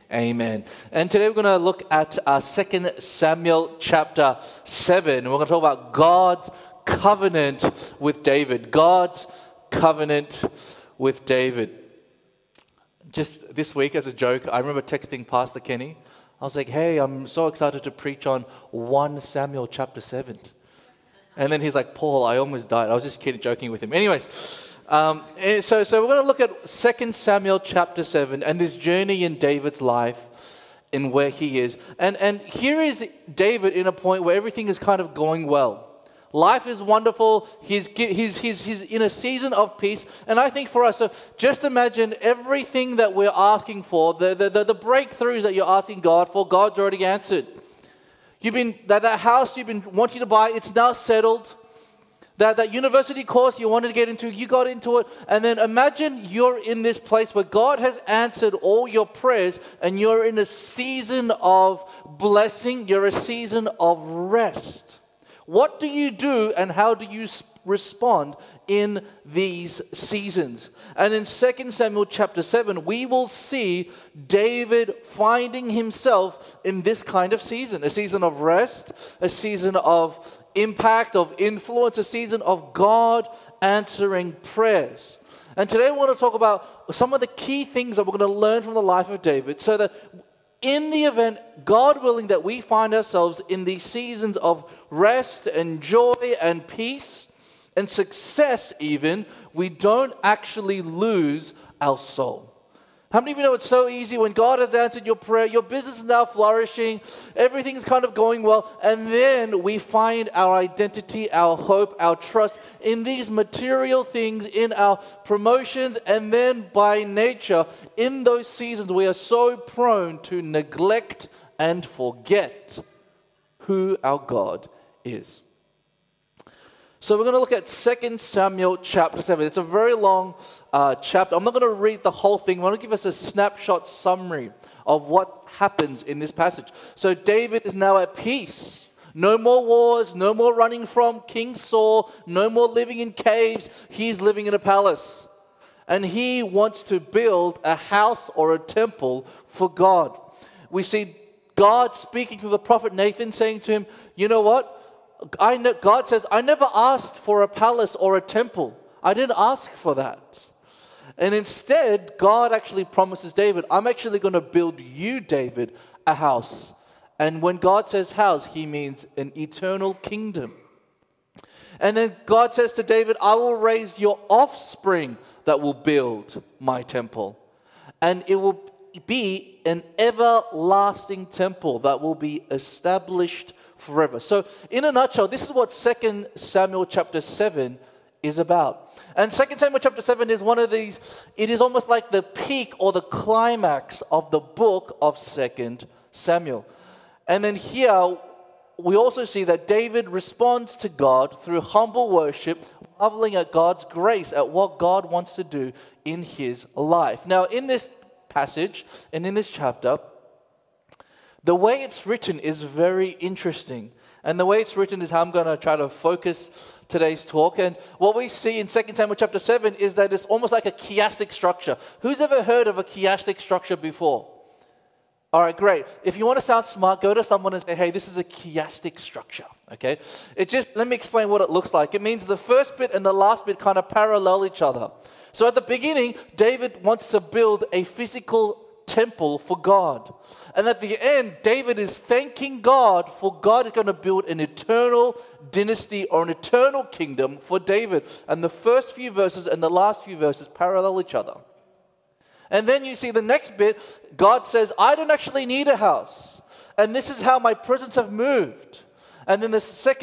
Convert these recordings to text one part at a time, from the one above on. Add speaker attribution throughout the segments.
Speaker 1: Amen. And today we're going to look at 2 Samuel chapter 7. We're going to talk about God's covenant with David. God's covenant with David. Just this week, as a joke, I remember texting Pastor Kenny. I was like, hey, I'm so excited to preach on 1 Samuel chapter 7. And then he's like, Paul, I almost died. I was just kidding, joking with him. Anyways, so we're going to look at 2 Samuel chapter 7 and this journey in David's life and where he is. And here is David in a point where everything is kind of going well. Life is wonderful. He's in a season of peace. And I think for us, so just imagine everything that we're asking for, the breakthroughs that you're asking God for, God's already answered. That house you've been wanting to buy, it's now settled. That university course you wanted to get into, you got into it. And then imagine you're in this place where God has answered all your prayers and you're in a season of blessing. You're a season of rest. What do you do and how do you respond in these seasons? And in 2 Samuel chapter 7, we will see David finding himself in this kind of season. A season of rest, a season of impact, of influence, a season of God answering prayers. And today I want to talk about some of the key things that we're going to learn from the life of David so that in the event, God willing, that we find ourselves in these seasons of rest and joy and peace and success even, we don't actually lose our soul. How many of you know it's so easy when God has answered your prayer, your business is now flourishing, everything's kind of going well, and then we find our identity, our hope, our trust in these material things, in our promotions, and then by nature, in those seasons, we are so prone to neglect and forget who our God is. So we're going to look at 2 Samuel chapter 7. It's a very long chapter. I'm not going to read the whole thing. I want to give us a snapshot summary of what happens in this passage. So David is now at peace. No more wars, no more running from King Saul, no more living in caves. He's living in a palace. And he wants to build a house or a temple for God. We see God speaking to the prophet Nathan, saying to him, you know what? God says, I never asked for a palace or a temple. I didn't ask for that. And instead, God actually promises David, I'm actually going to build you, David, a house. And when God says house, he means an eternal kingdom. And then God says to David, I will raise your offspring that will build my temple. And it will be an everlasting temple that will be established forever. So in a nutshell, this is what 2 Samuel chapter 7 is about. And 2 Samuel chapter 7 is one of these, it is almost like the peak or the climax of the book of 2 Samuel. And then here, we also see that David responds to God through humble worship, marveling at God's grace, at what God wants to do in his life. Now, in this passage and in this chapter, the way it's written is very interesting. And the way it's written is how I'm going to try to focus today's talk. And what we see in 2 Samuel chapter 7 is that it's almost like a chiastic structure. Who's ever heard of a chiastic structure before? All right, great. If you want to sound smart, go to someone and say, hey, this is a chiastic structure, okay? Let me explain what it looks like. It means the first bit and the last bit kind of parallel each other. So at the beginning, David wants to build a physical temple for God. And at the end, David is thanking God for God is going to build an eternal dynasty or an eternal kingdom for David. And the first few verses and the last few verses parallel each other. And then you see the next bit, God says, I don't actually need a house. And this is how my presence have moved. And then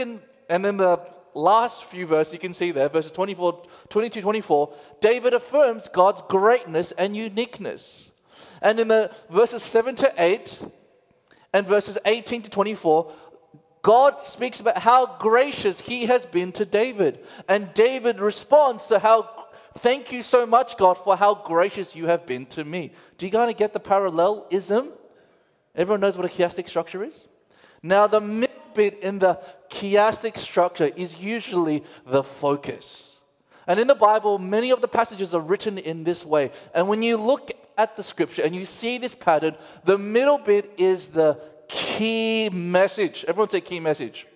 Speaker 1: the last few verses you can see there, verses 22, 24, David affirms God's greatness and uniqueness. And in the verses 7 to 8 and verses 18 to 24, God speaks about how gracious he has been to David. And David responds to thank you so much, God, for how gracious you have been to me. Do you kind of get the parallelism? Everyone knows what a chiastic structure is? Now, the middle bit in the chiastic structure is usually the focus. And in the Bible, many of the passages are written in this way. And when you look at the scripture and you see this pattern, the middle bit is the key message. Everyone say key message.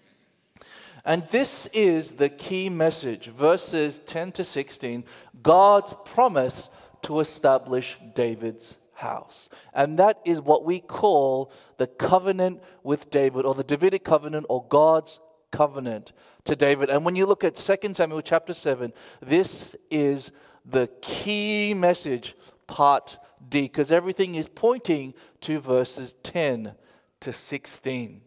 Speaker 1: And this is the key message, verses 10 to 16, God's promise to establish David's house. And that is what we call the covenant with David, or the Davidic covenant, or God's covenant to David. And when you look at 2 Samuel chapter 7, this is the key message, part D, because everything is pointing to verses 10 to 16.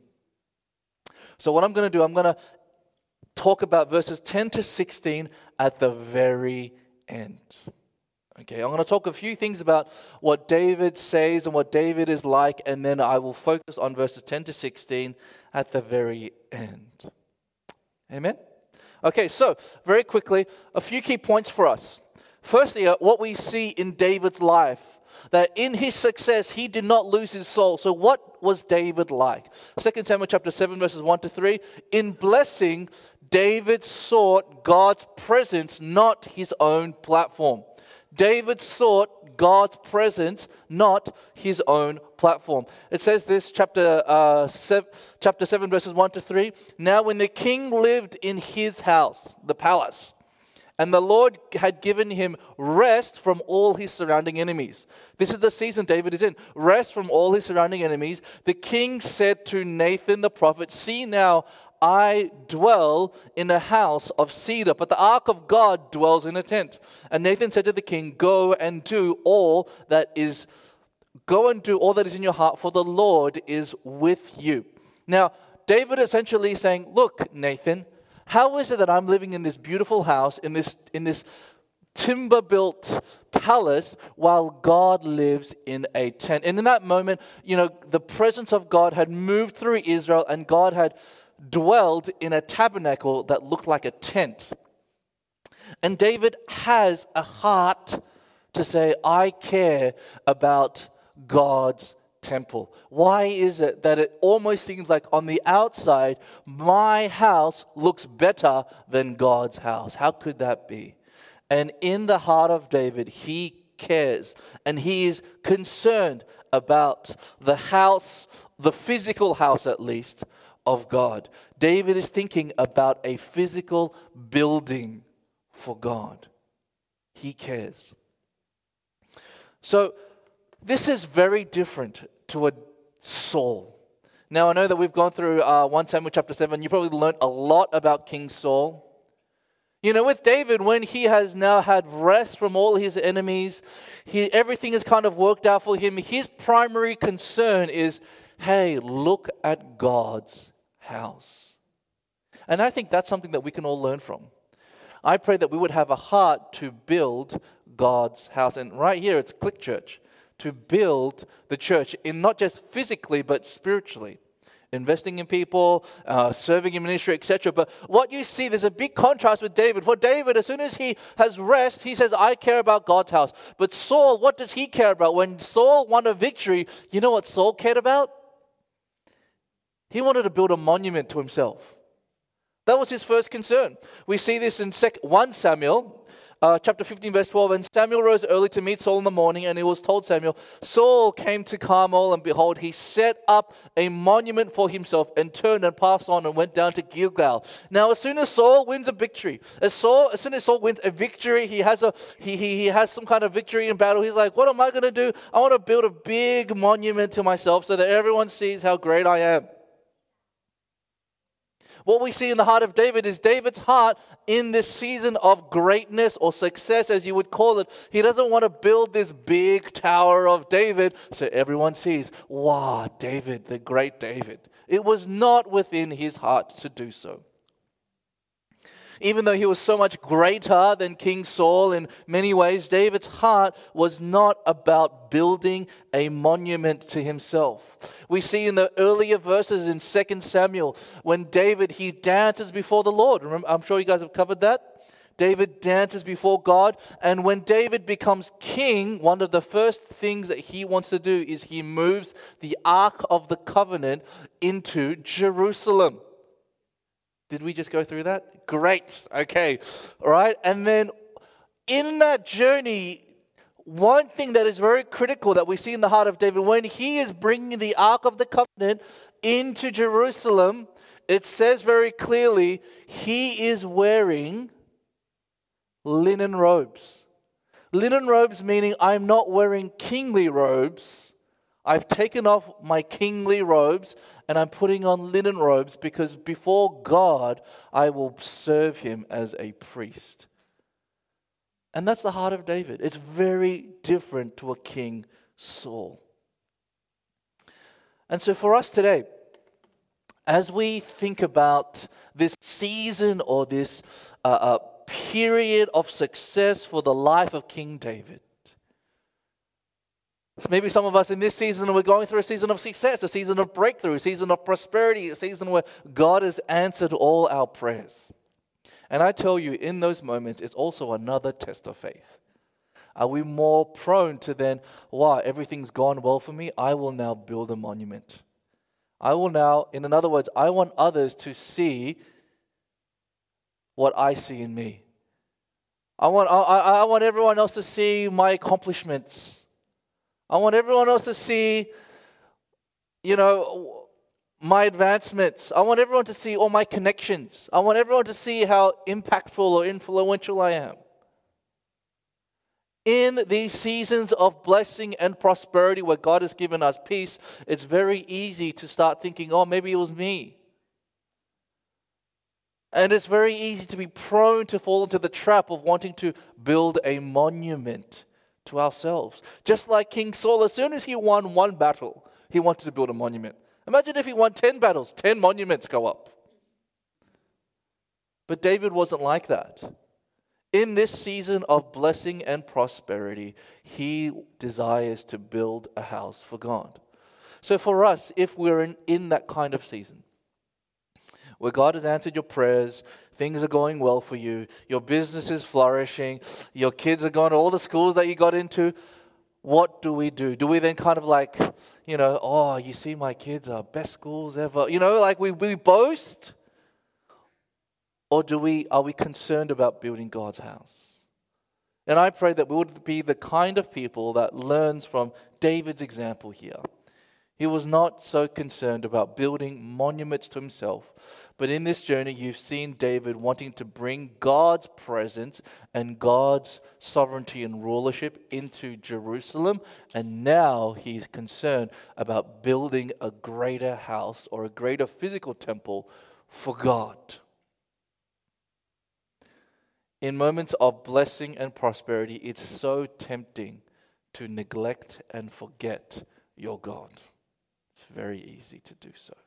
Speaker 1: So what I'm going to do, I'm going to talk about verses 10 to 16 at the very end. Okay, I'm going to talk a few things about what David says and what David is like, and then I will focus on verses 10 to 16 at the very end. Amen? Okay, so very quickly, a few key points for us. Firstly, what we see in David's life, that in his success, he did not lose his soul. So what was David like? 2 Samuel chapter 7, verses 1 to 3. In blessing, David sought God's presence, not his own platform. David sought God's presence, not his own platform. It says this, chapter 7, verses 1 to 3. Now when the king lived in his house, the palace, and the Lord had given him rest from all his surrounding enemies. This is the season David is in. Rest from all his surrounding enemies. The king said to Nathan the prophet, "See now, I dwell in a house of cedar, but the ark of God dwells in a tent." And Nathan said to the king, Go and do all that is in your heart, for the Lord is with you." Now, David essentially is saying, look, Nathan, how is it that I'm living in this beautiful house, in this timber-built palace, while God lives in a tent? And in that moment, the presence of God had moved through Israel, and God had dwelled in a tabernacle that looked like a tent. And David has a heart to say, I care about God's temple. Why is it that it almost seems like on the outside, my house looks better than God's house? How could that be? And in the heart of David, he cares and he is concerned about the house, the physical house at least, of God. David is thinking about a physical building for God. He cares. So this is very different to a Saul. Now I know that we've gone through 1 Samuel chapter 7. You probably learned a lot about King Saul. With David, when he has now had rest from all his enemies, everything is kind of worked out for him. His primary concern is, hey, look at God's house. And I think that's something that we can all learn from. I pray that we would have a heart to build God's house. And right here, it's Click Church, to build the church in not just physically, but spiritually. Investing in people, serving in ministry, etc. But what you see, there's a big contrast with David. For David, as soon as he has rest, he says, I care about God's house. But Saul, what does he care about? When Saul won a victory, you know what Saul cared about? He wanted to build a monument to himself. That was his first concern. We see this in 1 Samuel, chapter 15, verse 12. And Samuel rose early to meet Saul in the morning, and it was told Samuel, Saul came to Carmel, and behold, he set up a monument for himself, and turned and passed on and went down to Gilgal. Now, as soon as Saul wins a victory, as soon as Saul wins a victory, he has some kind of victory in battle. He's like, what am I going to do? I want to build a big monument to myself so that everyone sees how great I am. What we see in the heart of David is David's heart in this season of greatness or success, as you would call it. He doesn't want to build this big tower of David so everyone sees, wow, David, the great David. It was not within his heart to do so. Even though he was so much greater than King Saul in many ways, David's heart was not about building a monument to himself. We see in the earlier verses in 2 Samuel, when David, he dances before the Lord. Remember, I'm sure you guys have covered that. David dances before God, and when David becomes king, one of the first things that he wants to do is he moves the Ark of the Covenant into Jerusalem. Did we just go through that? Great. Okay. All right. And then in that journey, one thing that is very critical that we see in the heart of David, when he is bringing the Ark of the Covenant into Jerusalem, it says very clearly, he is wearing linen robes. Linen robes meaning I'm not wearing kingly robes. I've taken off my kingly robes and I'm putting on linen robes because before God, I will serve him as a priest. And that's the heart of David. It's very different to a King Saul. And so for us today, as we think about this season or this period of success for the life of King David, so maybe some of us in this season, we're going through a season of success, a season of breakthrough, a season of prosperity, a season where God has answered all our prayers. And I tell you, in those moments, it's also another test of faith. Are we more prone to then, wow, everything's gone well for me, I will now build a monument. I will now, in other words, I want others to see what I see in me. I want everyone else to see my accomplishments. I want everyone else to see, my advancements. I want everyone to see all my connections. I want everyone to see how impactful or influential I am. In these seasons of blessing and prosperity where God has given us peace, it's very easy to start thinking, oh, maybe it was me. And it's very easy to be prone to fall into the trap of wanting to build a monument to ourselves. Just like King Saul, as soon as he won one battle, he wanted to build a monument. Imagine if he won 10 battles, 10 monuments go up. But David wasn't like that. In this season of blessing and prosperity, he desires to build a house for God. So for us, if we're in that kind of season, where God has answered your prayers, things are going well for you, your business is flourishing, your kids are going to all the schools that you got into, what do we do? Do we then kind of like, oh, you see my kids are best schools ever, like we boast? Or are we concerned about building God's house? And I pray that we would be the kind of people that learns from David's example here. He was not so concerned about building monuments to himself. But in this journey, you've seen David wanting to bring God's presence and God's sovereignty and rulership into Jerusalem. And now he's concerned about building a greater house or a greater physical temple for God. In moments of blessing and prosperity, it's so tempting to neglect and forget your God. It's very easy to do so.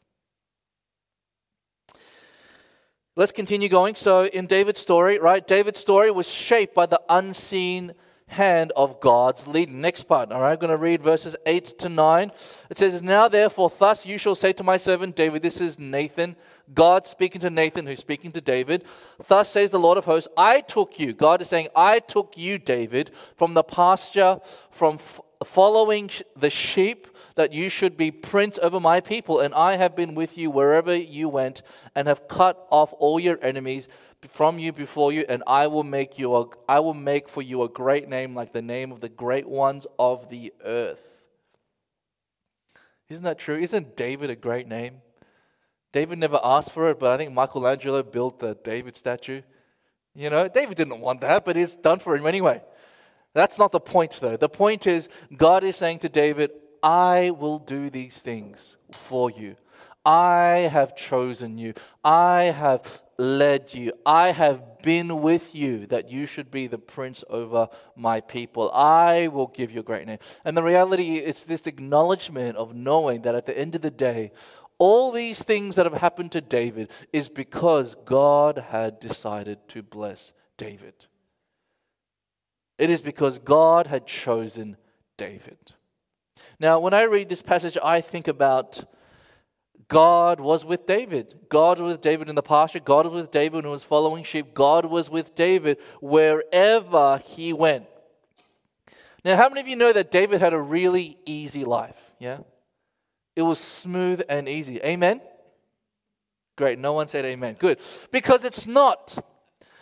Speaker 1: Let's continue going. So in David's story, right? David's story was shaped by the unseen hand of God's leading. Next part, all right? I'm going to read verses 8 to 9. It says, "Now therefore, thus you shall say to my servant David," this is Nathan, God speaking to Nathan, who's speaking to David. "Thus says the Lord of hosts, I took you," God is saying, "I took you, David, from the pasture, from following the sheep, that you should be prince over my people, and I have been with you wherever you went, and have cut off all your enemies from you before you, and I will make for you a great name, like the name of the great ones of the earth." Isn't that true? Isn't David a great name? David never asked for it, but I think Michelangelo built the David statue. David didn't want that, but it's done for him anyway. That's not the point, though. The point is, God is saying to David, I will do these things for you. I have chosen you. I have led you. I have been with you that you should be the prince over my people. I will give you a great name. And the reality, it's this acknowledgement of knowing that at the end of the day, all these things that have happened to David is because God had decided to bless David. It is because God had chosen David. Now, when I read this passage, I think about God was with David. God was with David in the pasture. God was with David when he was following sheep. God was with David wherever he went. Now, how many of you know that David had a really easy life? Yeah? It was smooth and easy. Amen? Great. No one said amen. Good. Because it's not.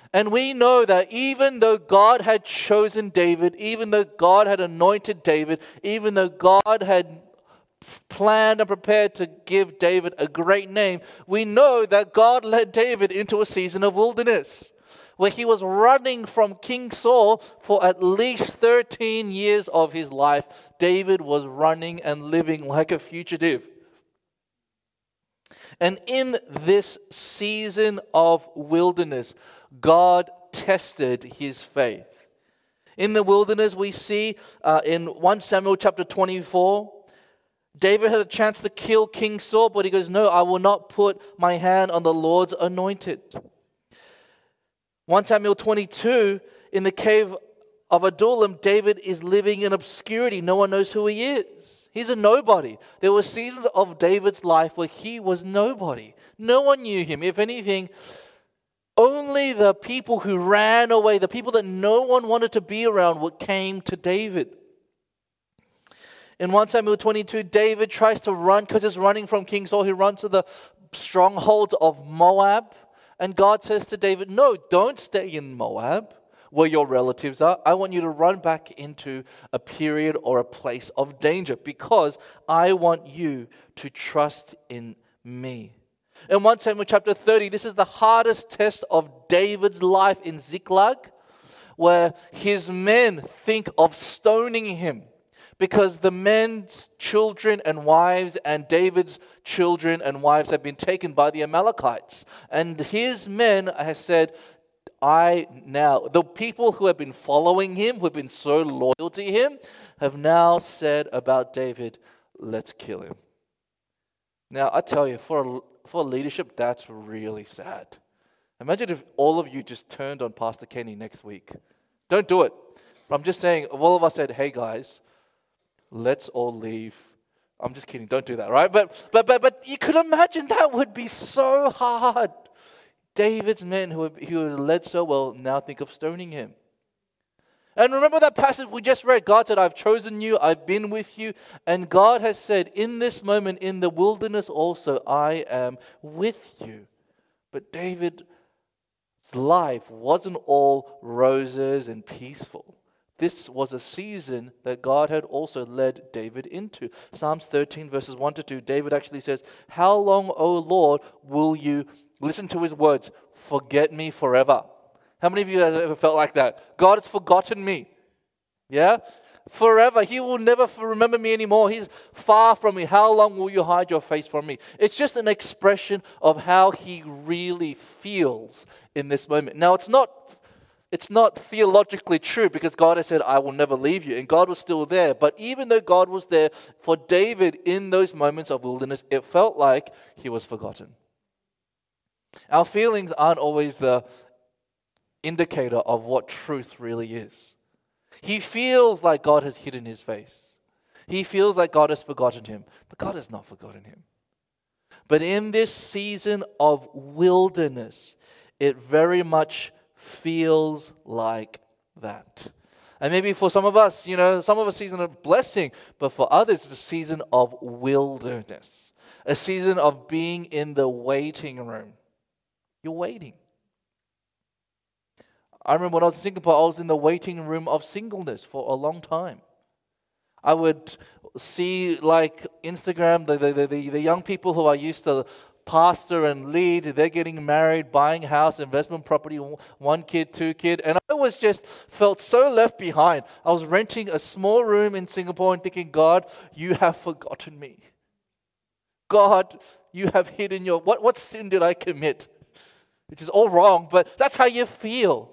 Speaker 1: And we know that even though God had chosen David, even though God had anointed David, even though God had planned and prepared to give David a great name, we know that God led David into a season of wilderness where he was running from King Saul for at least 13 years of his life. David was running and living like a fugitive. And in this season of wilderness, God tested his faith. In the wilderness, we see in 1 Samuel chapter 24, David had a chance to kill King Saul, but he goes, no, I will not put my hand on the Lord's anointed. 1 Samuel 22, in the cave of Adullam, David is living in obscurity. No one knows who he is. He's a nobody. There were seasons of David's life where he was nobody. No one knew him. If anything, only the people who ran away, the people that no one wanted to be around, came to David. In 1 Samuel 22, David tries to run because he's running from King Saul. He runs to the strongholds of Moab. And God says to David, no, don't stay in Moab where your relatives are. I want you to run back into a period or a place of danger because I want you to trust in me. In 1 Samuel chapter 30, this is the hardest test of David's life in Ziklag, where his men think of stoning him because the men's children and wives and David's children and wives have been taken by the Amalekites. And his men have said, the people who have been following him, who have been so loyal to him, have now said about David, let's kill him. Now, I tell you, for leadership, that's really sad. Imagine if all of you just turned on Pastor Kenny next week. Don't do it. But I'm just saying, if all of us said, hey guys, let's all leave. I'm just kidding, don't do that, right? But you could imagine that would be so hard. David's men who led so well now think of stoning him. And remember that passage we just read. God said, I've chosen you, I've been with you. And God has said, in this moment, in the wilderness also, I am with you. But David's life wasn't all roses and peaceful. This was a season that God had also led David into. Psalms 13 verses 1 to 2, David actually says, how long, O Lord, will you, listen to his words, forget me forever? How many of you have ever felt like that? God has forgotten me. Yeah? Forever. He will never remember me anymore. He's far from me. How long will you hide your face from me? It's just an expression of how he really feels in this moment. Now, it's not theologically true because God has said, I will never leave you. And God was still there. But even though God was there for David in those moments of wilderness, it felt like he was forgotten. Our feelings aren't always the indicator of what truth really is. He feels like God has hidden his face. He feels like God has forgotten him. But God has not forgotten him. But in this season of wilderness, it very much feels like that. And maybe for some of us, some of a season of blessing, but for others, it's a season of wilderness, a season of being in the waiting room. You're waiting. I remember when I was in Singapore, I was in the waiting room of singleness for a long time. I would see like Instagram, the young people who I used to pastor and lead, they're getting married, buying house, investment property, 1 kid, 2 kid, and I was just felt so left behind. I was renting a small room in Singapore and thinking, God, you have forgotten me. God, you have hidden what sin did I commit? Which is all wrong, but that's how you feel.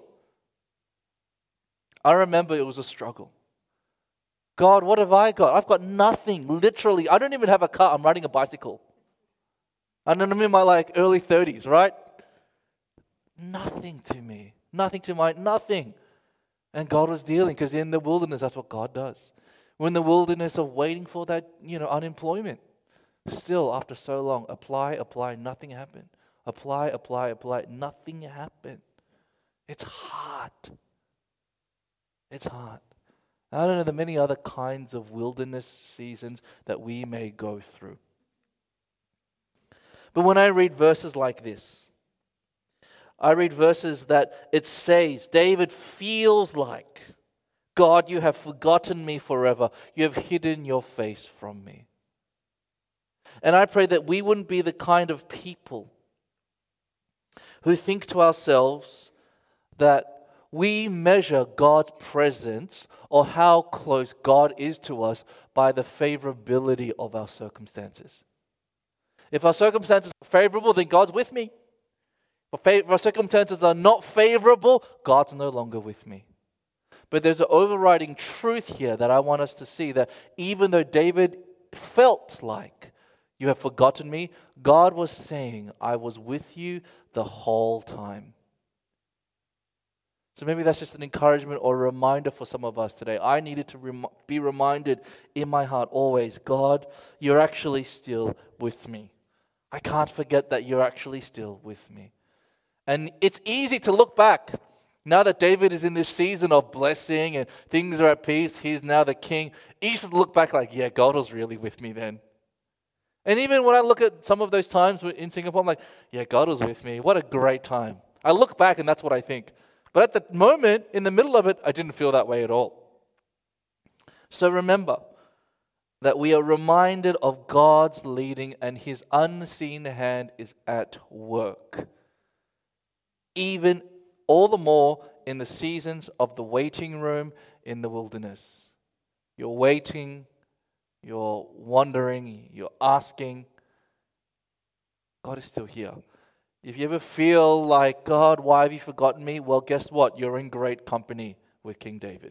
Speaker 1: I remember it was a struggle. God, what have I got? I've got nothing, literally. I don't even have a car. I'm riding a bicycle. And I'm in my early 30s, right? Nothing to me. Nothing to nothing. And God was dealing because in the wilderness, that's what God does. We're in the wilderness of waiting for that, unemployment. Still, after so long, apply, nothing happened. Apply, nothing happened. It's hard. It's hard. I don't know the many other kinds of wilderness seasons that we may go through. But when I read verses like this, I read verses that it says, David feels like, God, you have forgotten me forever. You have hidden your face from me. And I pray that we wouldn't be the kind of people who think to ourselves that we measure God's presence or how close God is to us by the favorability of our circumstances. If our circumstances are favorable, then God's with me. If our circumstances are not favorable, God's no longer with me. But there's an overriding truth here that I want us to see, that even though David felt like, you have forgotten me, God was saying, I was with you the whole time. So maybe that's just an encouragement or a reminder for some of us today. I needed to be reminded in my heart always, God, you're actually still with me. I can't forget that you're actually still with me. And it's easy to look back. Now that David is in this season of blessing and things are at peace, he's now the king. Easy to look back like, yeah, God was really with me then. And even when I look at some of those times in Singapore, I'm like, yeah, God was with me. What a great time. I look back and that's what I think. But at the moment, in the middle of it, I didn't feel that way at all. So remember that we are reminded of God's leading and His unseen hand is at work. Even all the more in the seasons of the waiting room in the wilderness. You're waiting, you're wondering, you're asking. God is still here. If you ever feel like, God, why have you forgotten me? Well, guess what? You're in great company with King David.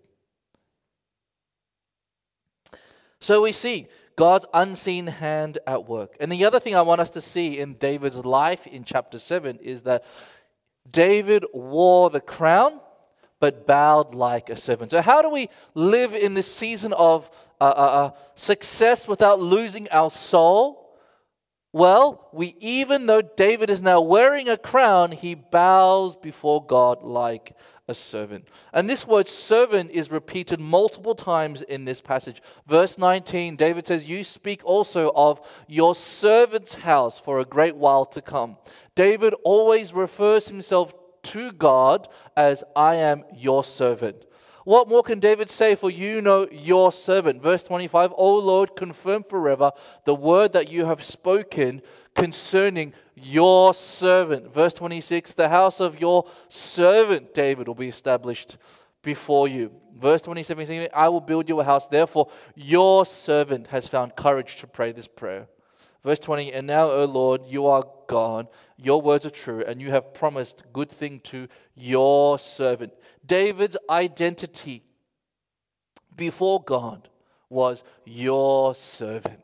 Speaker 1: So we see God's unseen hand at work. And the other thing I want us to see in David's life in chapter 7 is that David wore the crown, but bowed like a servant. So how do we live in this season of success without losing our soul? Well, even though David is now wearing a crown, he bows before God like a servant. And this word servant is repeated multiple times in this passage. Verse 19, David says, you speak also of your servant's house for a great while to come. David always refers himself to God as I am your servant. What more can David say? For you know your servant. Verse 25, O Lord, confirm forever the word that you have spoken concerning your servant. Verse 26, the house of your servant David will be established before you. Verse 27, I will build you a house. Therefore, your servant has found courage to pray this prayer. Verse 20, and now, O Lord, you are God. Your words are true, and you have promised good thing to your servant. David's identity before God was your servant.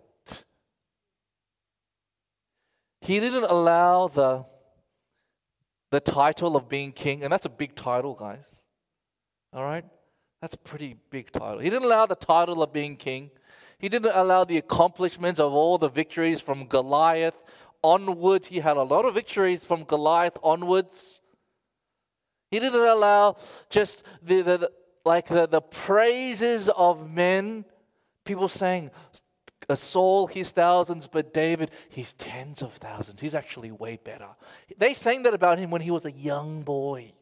Speaker 1: He didn't allow the title of being king, and that's a big title, guys. All right? That's a pretty big title. He didn't allow the title of being king. He didn't allow the accomplishments of all the victories from Goliath onwards. He had a lot of victories from Goliath onwards. He didn't allow just the praises of men. People saying, Saul, he's thousands, but David, he's tens of thousands. He's actually way better. They sang that about him when he was a young boy.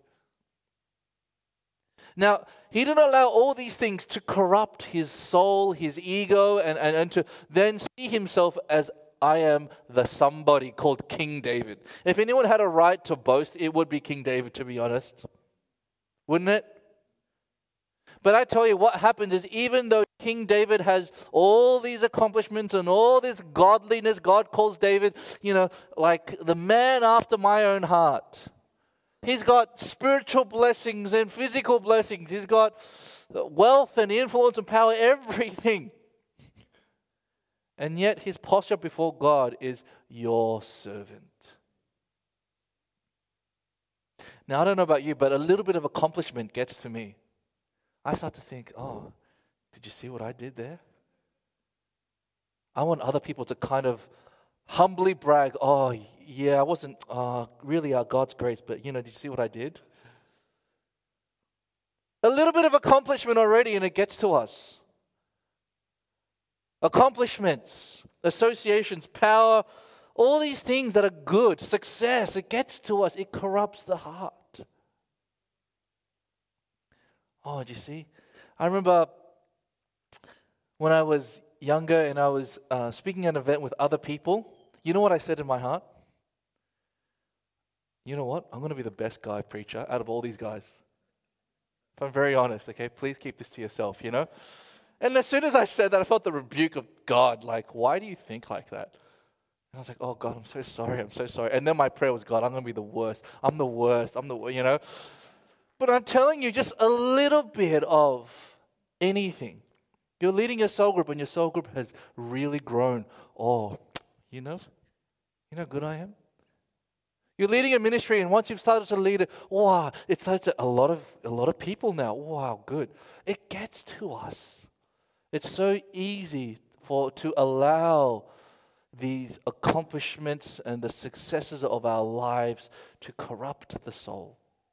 Speaker 1: Now, he didn't allow all these things to corrupt his soul, his ego, and to then see himself as I am the somebody called King David. If anyone had a right to boast, it would be King David, to be honest. Wouldn't it? But I tell you what happens is, even though King David has all these accomplishments and all this godliness, God calls David, like the man after my own heart. He's got spiritual blessings and physical blessings. He's got wealth and influence and power, everything. And yet his posture before God is your servant. Now, I don't know about you, but a little bit of accomplishment gets to me. I start to think, oh, did you see what I did there? I want other people to kind of humbly brag, oh, yeah, I wasn't really God's grace, but did you see what I did? A little bit of accomplishment already, and it gets to us. Accomplishments, associations, power, All these things that are good, success, it gets to us, it corrupts the heart. Oh, do you see? I remember when I was younger and I was speaking at an event with other people, you know what I said in my heart? You know what? I'm going to be the best guy preacher out of all these guys. If I'm very honest, okay? Please keep this to yourself, you know? And as soon as I said that, I felt the rebuke of God, like, why do you think like that? And I was like, oh, God, I'm so sorry. And then my prayer was, God, I'm going to be the worst. I'm the worst. You know? But I'm telling you, just a little bit of anything. You're leading a cell group and your cell group has really grown. Oh, you know how good I am? You're leading a ministry and once you've started to lead it, wow, it's a lot of people now. Wow, good. It gets to us. It's so easy to allow these accomplishments and the successes of our lives to corrupt the soul.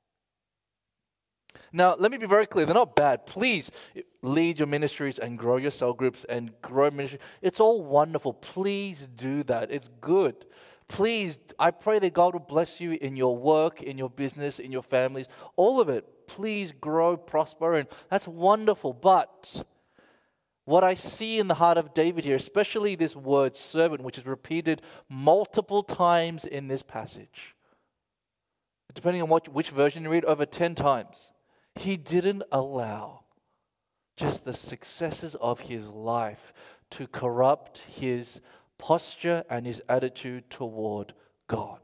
Speaker 1: Now, let me be very clear. They're not bad. Please lead your ministries and grow your cell groups and grow ministry. It's all wonderful. Please do that. It's good. Please, I pray that God will bless you in your work, in your business, in your families, all of it. Please grow, prosper, and that's wonderful. But what I see in the heart of David here, especially this word servant, which is repeated multiple times in this passage, depending on which version you read, over 10 times. He didn't allow just the successes of his life to corrupt his posture and his attitude toward God.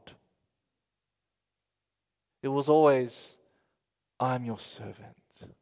Speaker 1: It was always, I'm your servant.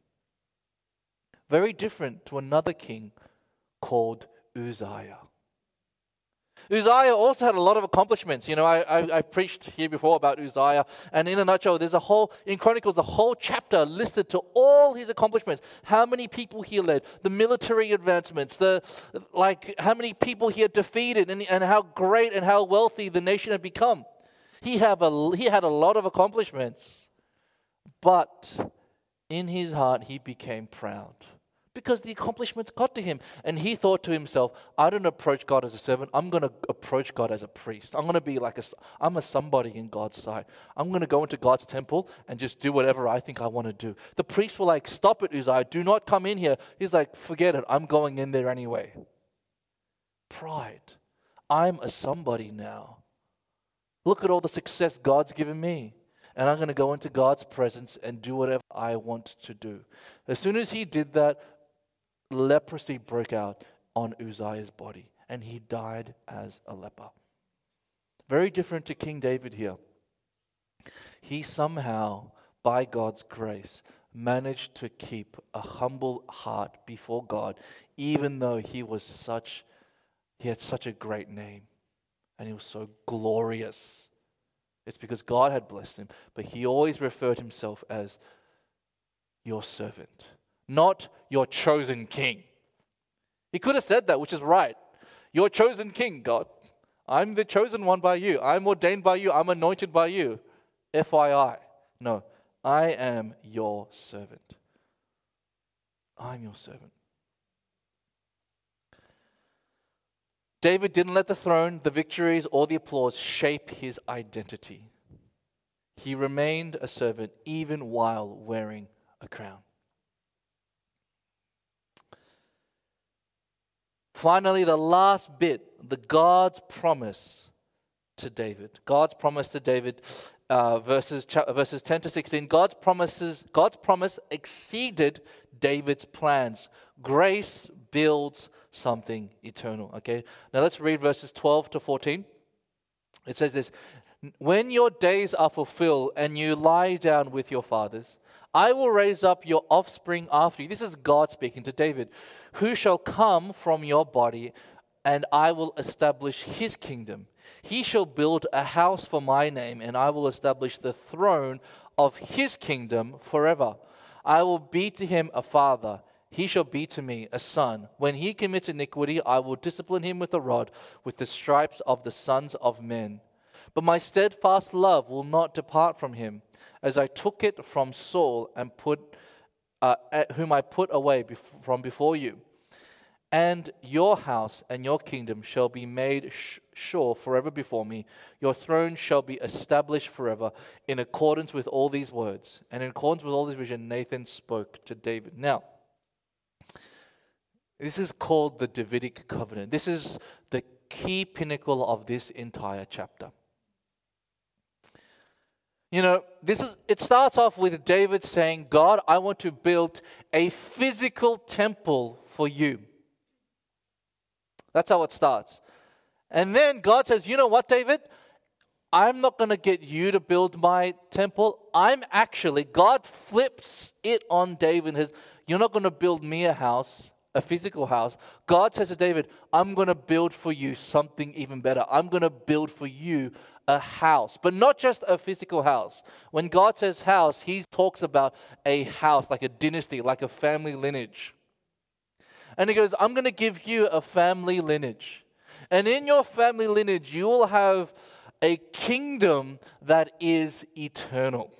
Speaker 1: Very different to another king called Uzziah. Uzziah also had a lot of accomplishments. You know, I preached here before about Uzziah, and in a nutshell, in Chronicles, a whole chapter listed to all his accomplishments. How many people he led, the military advancements, how many people he had defeated, and how great and how wealthy the nation had become. He had a lot of accomplishments, but in his heart, he became proud. Because the accomplishments got to him. And he thought to himself, I don't approach God as a servant. I'm going to approach God as a priest. I'm going to be I'm a somebody in God's sight. I'm going to go into God's temple and just do whatever I think I want to do. The priests were like, stop it, Uzziah. Do not come in here. He's like, forget it. I'm going in there anyway. Pride. I'm a somebody now. Look at all the success God's given me. And I'm going to go into God's presence and do whatever I want to do. As soon as he did that, leprosy broke out on Uzziah's body, and he died as a leper. Very different to King David here. He somehow, by God's grace, managed to keep a humble heart before God, even though he had such a great name, and he was so glorious. It's because God had blessed him, but he always referred himself as your servant, not your chosen king. He could have said that, which is right. Your chosen king, God. I'm the chosen one by you. I'm ordained by you. I'm anointed by you. FYI. No, I am your servant. I'm your servant. David didn't let the throne, the victories, or the applause shape his identity. He remained a servant even while wearing a crown. Finally, the last bit, God's promise to David. God's promise to David, verses 10 to 16. God's promise exceeded David's plans. Grace builds something eternal. Okay, now let's read verses 12 to 14. It says this: when your days are fulfilled and you lie down with your fathers, I will raise up your offspring after you. This is God speaking to David, who shall come from your body, and I will establish his kingdom. He shall build a house for my name, and I will establish the throne of his kingdom forever. I will be to him a father. He shall be to me a son. When he commits iniquity, I will discipline him with a rod, with the stripes of the sons of men. But my steadfast love will not depart from him, as I took it from Saul and whom I put away from before you. and your house and your kingdom shall be made sure forever before me. Your throne shall be established forever in accordance with all these words. And in accordance with all this vision, Nathan spoke to David. Now, this is called the Davidic covenant. This is the key pinnacle of this entire chapter. It starts off with David saying, God, I want to build a physical temple for you. That's how it starts. And then God says, you know what, David? I'm not going to get you to build my temple. God flips it on David and says, you're not going to build me a house, a physical house. God says to David, I'm going to build for you something even better. I'm going to build for you a house, but not just a physical house. When God says house, he talks about a house, like a dynasty, like a family lineage. And he goes, I'm going to give you a family lineage. And in your family lineage, you will have a kingdom that is eternal.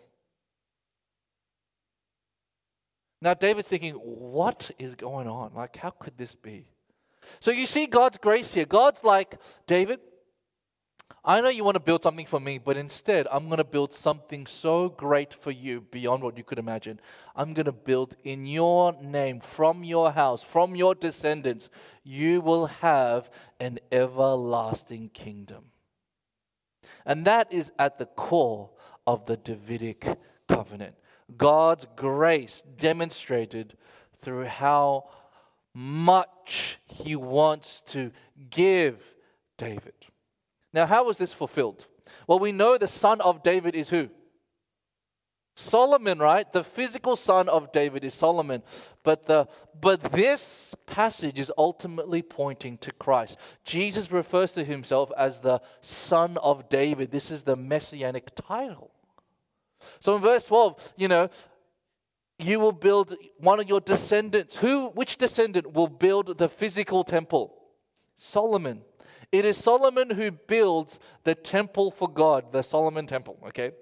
Speaker 1: Now, David's thinking, what is going on? Like, how could this be? So you see God's grace here. God's like, David, I know you want to build something for me, but instead, I'm going to build something so great for you beyond what you could imagine. I'm going to build in your name, from your house, from your descendants, you will have an everlasting kingdom. And that is at the core of the Davidic covenant. God's grace demonstrated through how much he wants to give David. Now, how was this fulfilled? Well, we know the son of David is who? Solomon, right? The physical son of David is Solomon. But this passage is ultimately pointing to Christ. Jesus refers to himself as the son of David. This is the messianic title. So in verse 12, you will build one of your descendants. Which descendant will build the physical temple? Solomon. It is Solomon who builds the temple for God, the Solomon temple, okay?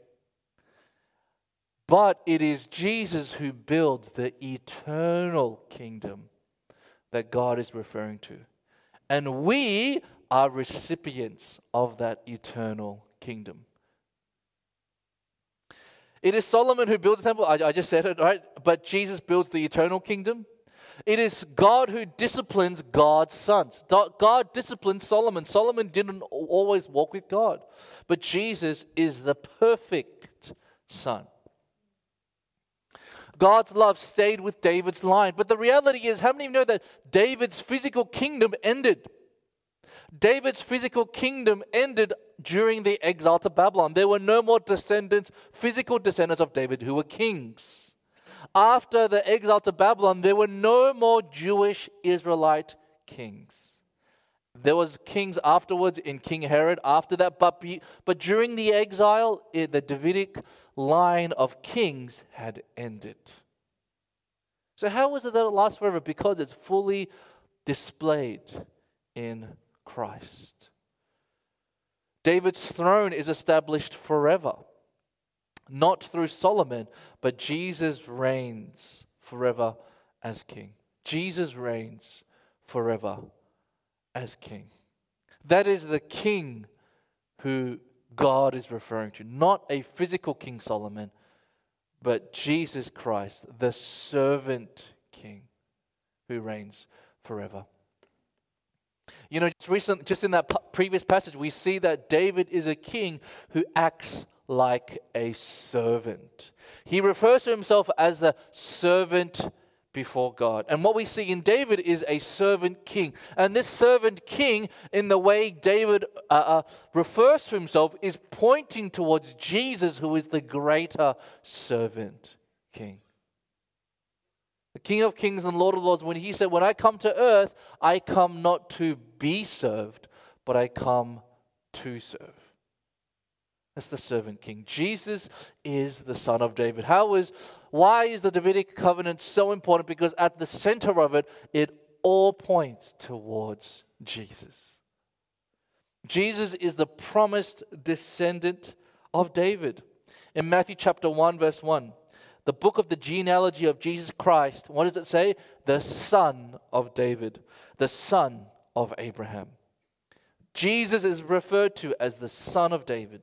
Speaker 1: But it is Jesus who builds the eternal kingdom that God is referring to. And we are recipients of that eternal kingdom. It is Solomon who builds the temple. I just said it, right? But Jesus builds the eternal kingdom. It is God who disciplines God's sons. God disciplined Solomon. Solomon didn't always walk with God. But Jesus is the perfect son. God's love stayed with David's line. But the reality is, how many of you know that David's physical kingdom ended? David's physical kingdom ended during the exile to Babylon. There were no more physical descendants of David who were kings. After the exile to Babylon, there were no more Jewish Israelite kings. There was kings afterwards in King Herod after that, but during the exile, the Davidic line of kings had ended. So how was it that it lasts forever? Because it's fully displayed in Christ. David's throne is established forever. Not through Solomon, but Jesus reigns forever as king. Jesus reigns forever as king. That is the king who God is referring to. Not a physical King Solomon, but Jesus Christ, the servant king who reigns forever. Just in that previous passage, we see that David is a king who acts like a servant. He refers to himself as the servant before God. And what we see in David is a servant king. And this servant king, in the way David refers to himself, is pointing towards Jesus, who is the greater servant king. The King of Kings and Lord of Lords, when he said, when I come to earth, I come not to be served, but I come to serve. That's the servant king. Jesus is the son of David. Why is the Davidic covenant so important? Because at the center of it, it all points towards Jesus. Jesus is the promised descendant of David. In Matthew chapter 1, verse 1, the book of the genealogy of Jesus Christ, what does it say? The son of David, the son of Abraham. Jesus is referred to as the son of David.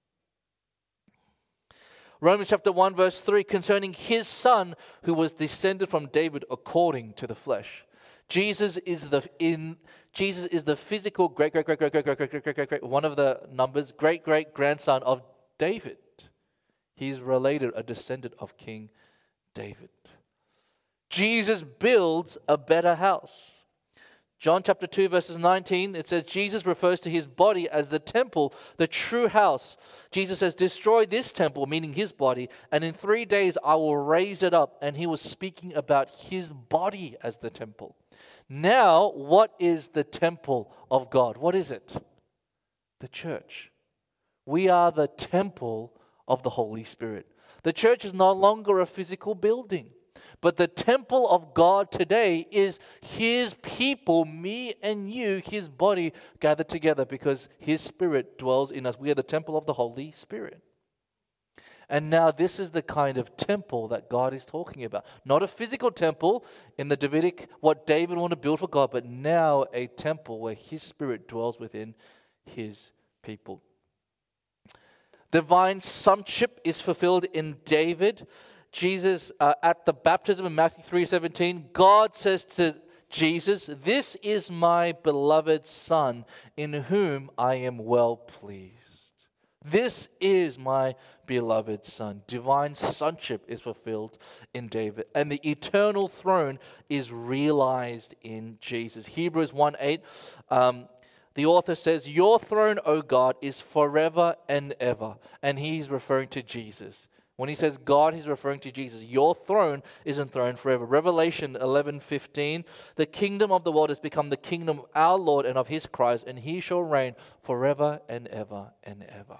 Speaker 1: Romans chapter 1 verse 3, concerning his son who was descended from David according to the flesh. Jesus is the physical great one of the numbers, great grandson of David. He's related, a descendant of King David. Jesus builds a better house. John chapter 2 verses 19, it says Jesus refers to his body as the temple, the true house. Jesus says, destroy this temple, meaning his body, and in 3 days I will raise it up. And he was speaking about his body as the temple. Now, what is the temple of God? What is it? The church. We are the temple of the Holy Spirit. The church is no longer a physical building. But the temple of God today is his people, me and you, his body gathered together because his Spirit dwells in us. We are the temple of the Holy Spirit. And now this is the kind of temple that God is talking about. Not a physical temple in the Davidic, what David wanted to build for God, but now a temple where his Spirit dwells within his people. Divine sonship is fulfilled in David. Jesus, at the baptism in Matthew 3:17, God says to Jesus, this is my beloved Son, in whom I am well pleased. This is my beloved Son. Divine sonship is fulfilled in David, and the eternal throne is realized in Jesus. Hebrews 1:8, the author says, your throne, O God, is forever and ever. And he's referring to Jesus. When he says God, he's referring to Jesus. Your throne is enthroned forever. Revelation 11:15, the kingdom of the world has become the kingdom of our Lord and of his Christ, and he shall reign forever and ever and ever.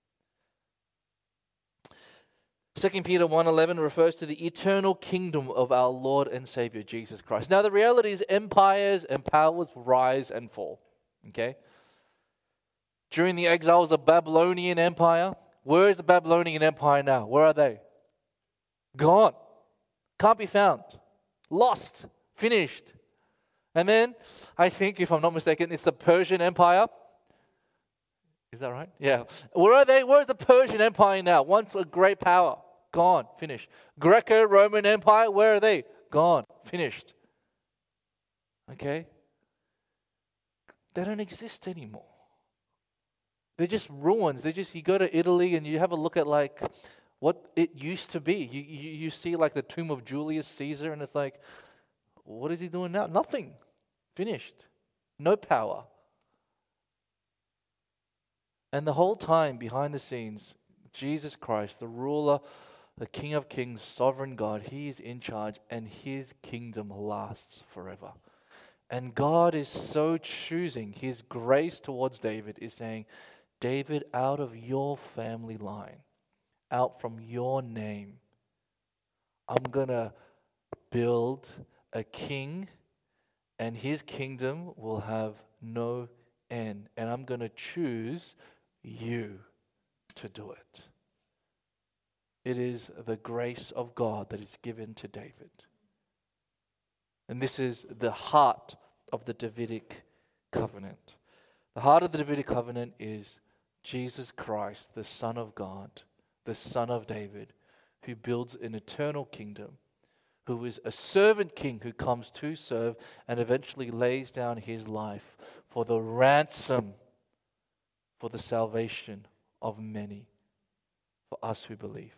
Speaker 1: 2 Peter 1:11 refers to the eternal kingdom of our Lord and Savior Jesus Christ. Now the reality is empires and powers rise and fall. Okay? During the exiles of the Babylonian Empire, where is the Babylonian Empire now? Where are they? Gone. Can't be found. Lost. Finished. And then, I think, if I'm not mistaken, it's the Persian Empire. Is that right? Yeah. Where are they? Where's the Persian Empire now? Once a great power. Gone. Finished. Greco-Roman Empire, where are they? Gone. Finished. Okay? They don't exist anymore. They're just ruins. You go to Italy and you have a look at like what it used to be. You see like the tomb of Julius Caesar and it's like, what is he doing now? Nothing. Finished. No power. And the whole time behind the scenes, Jesus Christ, the ruler, the King of Kings, sovereign God, he is in charge and his kingdom lasts forever. And God is so choosing. His grace towards David is saying, David, out of your family line, out from your name, I'm going to build a king and his kingdom will have no end. And I'm going to choose you to do it. It is the grace of God that is given to David. And this is the heart of the Davidic covenant. The heart of the Davidic covenant is Jesus Christ, the Son of God, the Son of David, who builds an eternal kingdom, who is a servant king who comes to serve and eventually lays down his life for the ransom, for the salvation of many, for us who believe.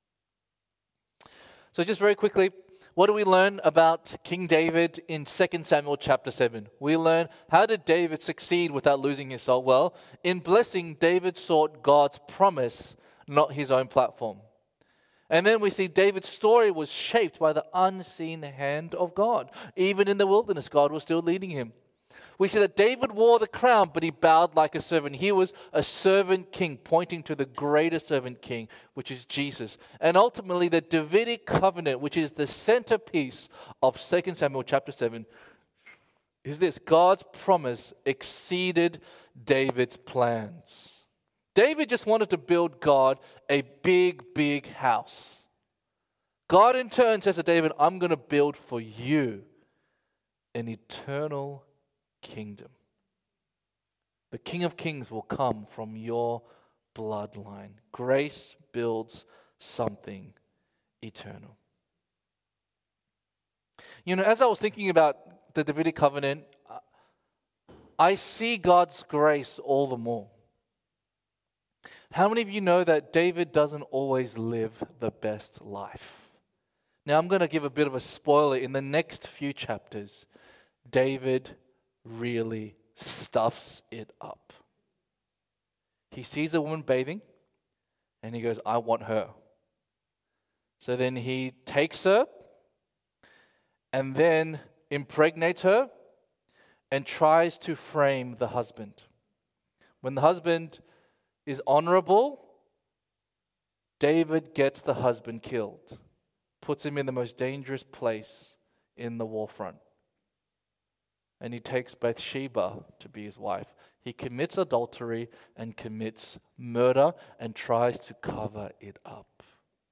Speaker 1: So just very quickly, what do we learn about King David in 2 Samuel chapter 7? We learn, how did David succeed without losing his soul? Well, in blessing, David sought God's promise, not his own platform. And then we see David's story was shaped by the unseen hand of God. Even in the wilderness, God was still leading him. We see that David wore the crown, but he bowed like a servant. He was a servant king, pointing to the greater servant king, which is Jesus. And ultimately, the Davidic covenant, which is the centerpiece of 2 Samuel chapter 7, is this: God's promise exceeded David's plans. David just wanted to build God a big, big house. God in turn says to David, I'm going to build for you an eternal kingdom. The King of Kings will come from your bloodline. Grace builds something eternal. You know, as I was thinking about the Davidic covenant, I see God's grace all the more. How many of you know that David doesn't always live the best life? Now, I'm going to give a bit of a spoiler. In the next few chapters, David really stuffs it up. He sees a woman bathing, and he goes, I want her. So then he takes her, and then impregnates her, and tries to frame the husband. When the husband is honorable, David gets the husband killed, puts him in the most dangerous place in the war front. And he takes Bathsheba to be his wife. He commits adultery and commits murder and tries to cover it up.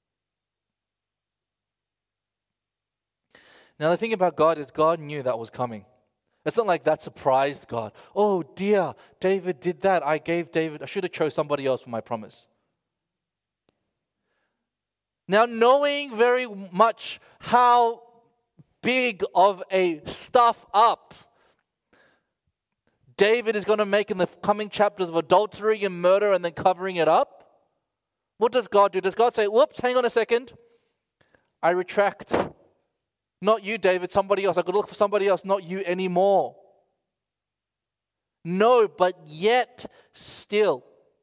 Speaker 1: Now the thing about God is God knew that was coming. It's not like that surprised God. Oh dear, David did that. I should have chose somebody else for my promise. Now knowing very much how big of a stuff up David is going to make in the coming chapters of adultery and murder and then covering it up, what does God do? Does God say, whoops, hang on a second, I retract. Not you, David, somebody else. I've got to look for somebody else, not you anymore. No, but yet still.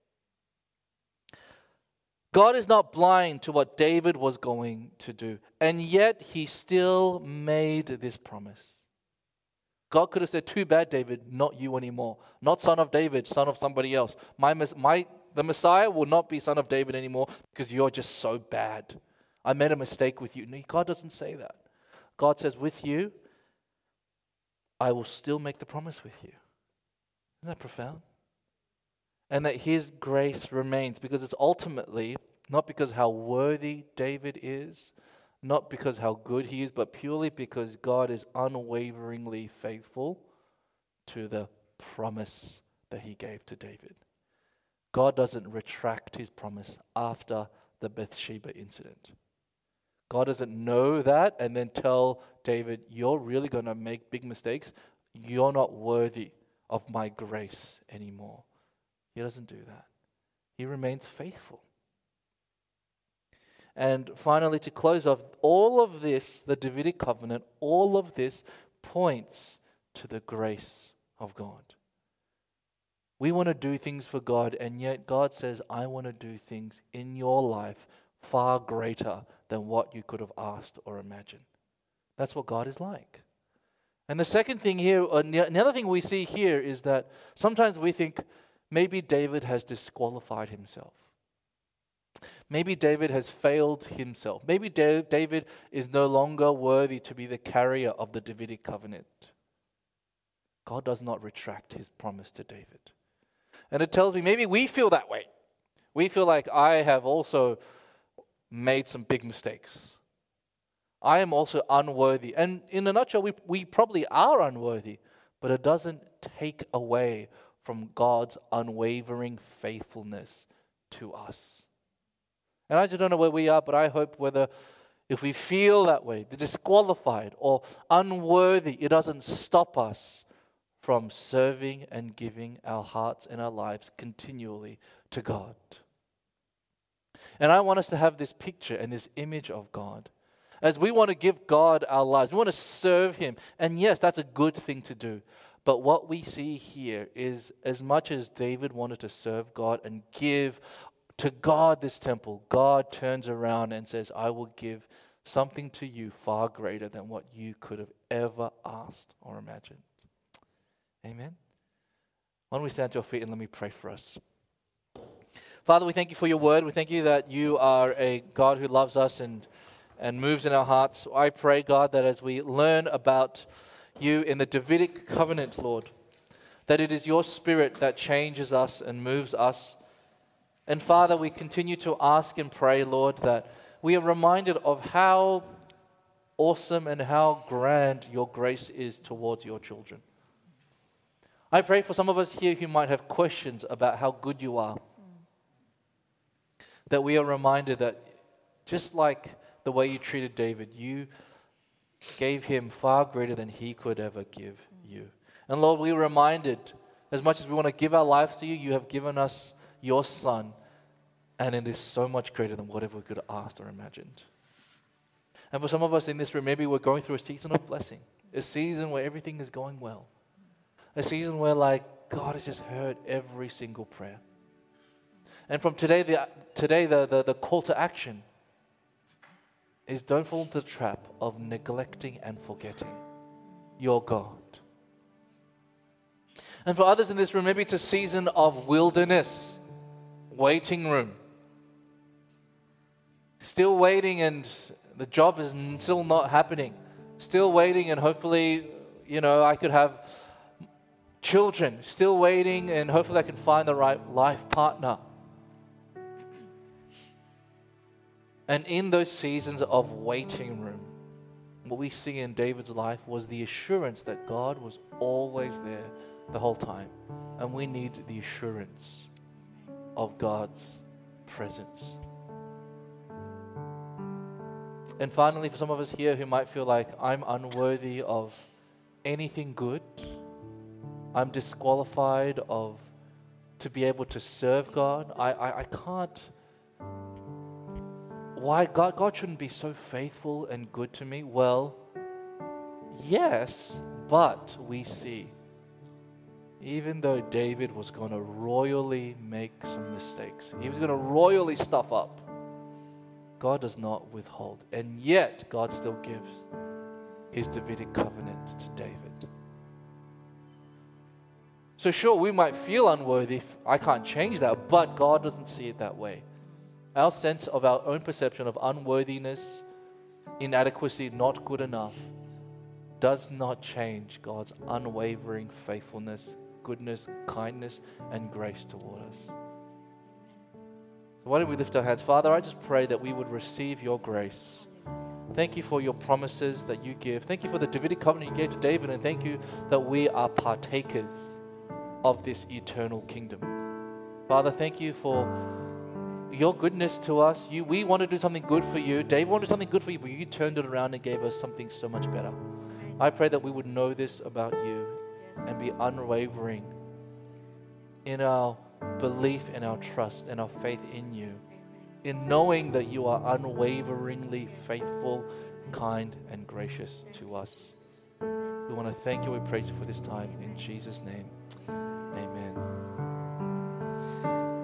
Speaker 1: God is not blind to what David was going to do. And yet he still made this promise. God could have said, too bad, David, not you anymore. Not son of David, son of somebody else. The Messiah will not be son of David anymore because you're just so bad. I made a mistake with you. No, God doesn't say that. God says, with you, I will still make the promise with you. Isn't that profound? And that his grace remains, because it's ultimately not because how worthy David is, not because how good he is, but purely because God is unwaveringly faithful to the promise that he gave to David. God doesn't retract his promise after the Bathsheba incident. God doesn't know that and then tell David, you're really going to make big mistakes. You're not worthy of my grace anymore. He doesn't do that. He remains faithful. And finally, to close off, all of this, the Davidic covenant, all of this points to the grace of God. We want to do things for God, and yet God says, I want to do things in your life far greater than what you could have asked or imagined. That's what God is like. And the second thing here, or another thing we see here is that sometimes we think maybe David has disqualified himself. Maybe David has failed himself. Maybe David is no longer worthy to be the carrier of the Davidic covenant. God does not retract his promise to David. And it tells me maybe we feel that way. We feel like I have also made some big mistakes. I am also unworthy. And in a nutshell, we probably are unworthy, but it doesn't take away from God's unwavering faithfulness to us. And I just don't know where we are, but I hope if we feel that way, disqualified or unworthy, it doesn't stop us from serving and giving our hearts and our lives continually to God. And I want us to have this picture and this image of God. As we want to give God our lives, we want to serve Him. And yes, that's a good thing to do. But what we see here is, as much as David wanted to serve God and give to God this temple, God turns around and says, I will give something to you far greater than what you could have ever asked or imagined. Amen. Why don't we stand to our feet and let me pray for us. Father, we thank you for your word. We thank you that you are a God who loves us and moves in our hearts. I pray, God, that as we learn about you in the Davidic covenant, Lord, that it is your Spirit that changes us and moves us. And Father, we continue to ask and pray, Lord, that we are reminded of how awesome and how grand your grace is towards your children. I pray for some of us here who might have questions about how good you are, that we are reminded that just like the way you treated David, you gave him far greater than he could ever give you. And Lord, we are reminded, as much as we want to give our lives to you, you have given us your Son, and it is so much greater than whatever we could have asked or imagined. And for some of us in this room, maybe we're going through a season of blessing, a season where everything is going well, a season where God has just heard every single prayer. And from today, the call to action is don't fall into the trap of neglecting and forgetting your God. And for others in this room, maybe it's a season of wilderness, waiting room. Still waiting and the job is still not happening. Still waiting and hopefully, I could have children. Still waiting and hopefully I can find the right life partner. And in those seasons of waiting room, what we see in David's life was the assurance that God was always there the whole time. And we need the assurance of God's presence. And finally, for some of us here who might feel like I'm unworthy of anything good, I'm disqualified to be able to serve God, I can't. Why God shouldn't be so faithful and good to me? Well, yes, but we see, even though David was going to royally make some mistakes, he was going to royally stuff up, God does not withhold. And yet, God still gives his Davidic covenant to David. So sure, we might feel unworthy. I can't change that, but God doesn't see it that way. Our sense of our own perception of unworthiness, inadequacy, not good enough, does not change God's unwavering faithfulness, goodness, kindness, and grace toward us. So why don't we lift our hands? Father, I just pray that we would receive your grace. Thank you for your promises that you give. Thank you for the Davidic covenant you gave to David, and thank you that we are partakers of this eternal kingdom. Father, thank you for your goodness to us. We want to do something good for you. David wanted something good for you, but you turned it around and gave us something so much better. I pray that we would know this about you and be unwavering in our belief and our trust and our faith in you, in knowing that you are unwaveringly faithful, kind, and gracious to us. We want to thank you. We praise you for this time. In Jesus' name.